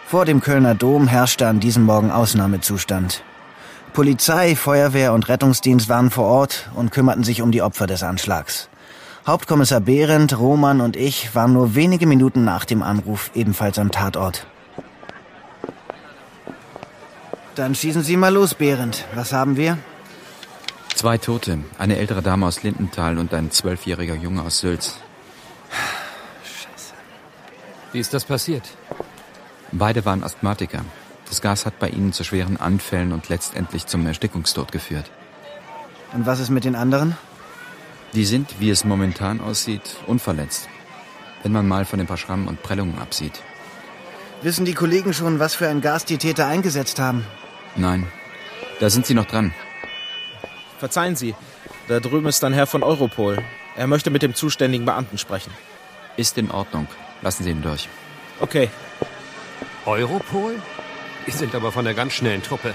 Vor dem Kölner Dom herrschte an diesem Morgen Ausnahmezustand. Polizei, Feuerwehr und Rettungsdienst waren vor Ort und kümmerten sich um die Opfer des Anschlags. Hauptkommissar Behrendt, Roman und ich waren nur wenige Minuten nach dem Anruf ebenfalls am Tatort. Dann schießen Sie mal los, Behrendt. Was haben wir? 2 Tote, eine ältere Dame aus Lindenthal und ein 12-jähriger Junge aus Sülz. Scheiße. Wie ist das passiert? Beide waren Asthmatiker. Das Gas hat bei ihnen zu schweren Anfällen und letztendlich zum Erstickungstod geführt. Und was ist mit den anderen? Die sind, wie es momentan aussieht, unverletzt. Wenn man mal von den paar Schrammen und Prellungen absieht. Wissen die Kollegen schon, was für ein Gas die Täter eingesetzt haben? Nein, da sind sie noch dran. Verzeihen Sie, da drüben ist ein Herr von Europol. Er möchte mit dem zuständigen Beamten sprechen. Ist in Ordnung. Lassen Sie ihn durch. Okay. Europol? Die sind aber von der ganz schnellen Truppe.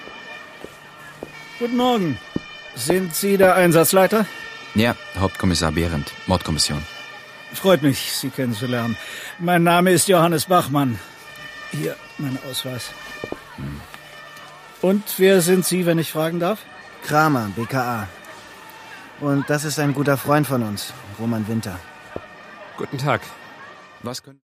Guten Morgen. Sind Sie der Einsatzleiter? Ja, Hauptkommissar Behrendt, Mordkommission. Freut mich, Sie kennenzulernen. Mein Name ist Johannes Bachmann. Hier, mein Ausweis. Und wer sind Sie, wenn ich fragen darf? Kramer, BKA. Und das ist ein guter Freund von uns, Roman Winter. Guten Tag. Was können